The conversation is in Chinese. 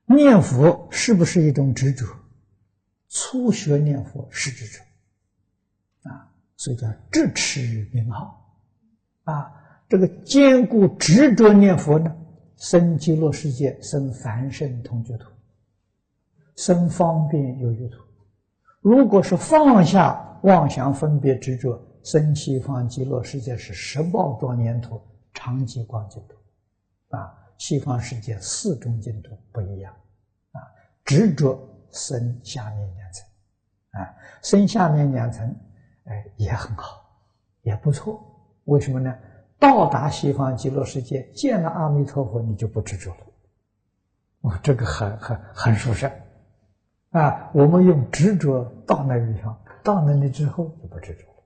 念佛是不是一种执着？初学念佛是执着，所以叫执持名号，这个坚固执着念佛呢，生极乐世界，生凡圣同居土，生方便有余土。如果是放下妄想分别执着，生西方极乐世界是十报庄严土，常寂光净土。西方世界四种净土不一样，执着生下面两层，生下面两层，也很好，也不错。为什么呢？到达西方极乐世界，见了阿弥陀佛，你就不执着了。这个很殊胜我们用执着到那个地方，到那里之后就不执着了。